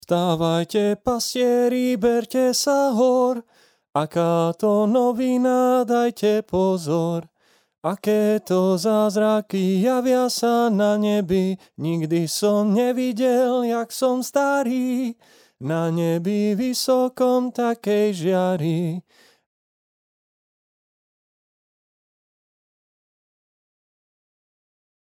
Vstávajte, pastieri, berte sa hor, aká to novina, dajte pozor. Aké to zázraky javia sa na nebi, nikdy som nevidel, jak som starý. Na nebi vysokom takej žiari,